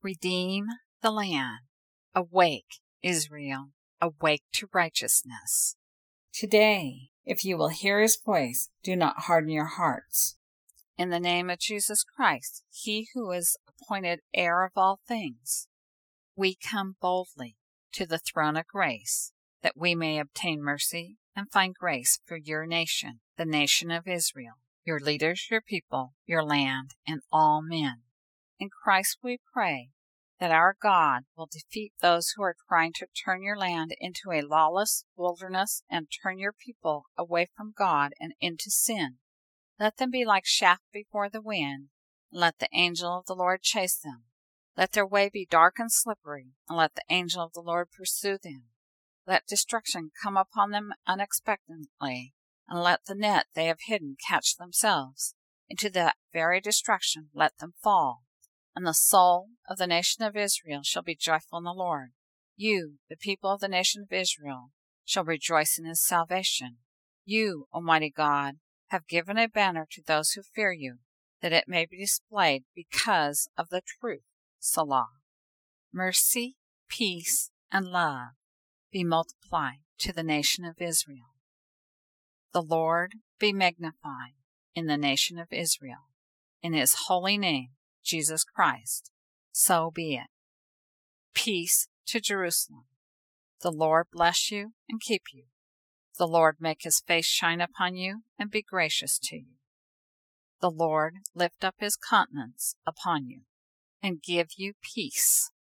Redeem the land. Awake, Israel, awake to righteousness. Today, if you will hear his voice, do not harden your hearts. In the name of Jesus Christ, he who is appointed heir of all things, we come boldly to the throne of grace, that we may obtain mercy and find grace for your nation, the nation of Israel, your leaders, your people, your land, and all men. In Christ we pray that our God will defeat those who are trying to turn your land into a lawless wilderness and turn your people away from God and into sin. Let them be like chaff before the wind, and let the angel of the Lord chase them. Let their way be dark and slippery, and let the angel of the Lord pursue them. Let destruction come upon them unexpectedly, and let the net they have hidden catch themselves. Into that very destruction let them fall. And the soul of the nation of Israel shall be joyful in the Lord. You, the people of the nation of Israel, shall rejoice in his salvation. You, Almighty God, have given a banner to those who fear you, that it may be displayed because of the truth. Selah. Mercy, peace, and love be multiplied to the nation of Israel. The Lord be magnified in the nation of Israel. In his holy name, Jesus Christ, so be it. Peace to Jerusalem. The Lord bless you and keep you. The Lord make his face shine upon you and be gracious to you. The Lord lift up his countenance upon you and give you peace.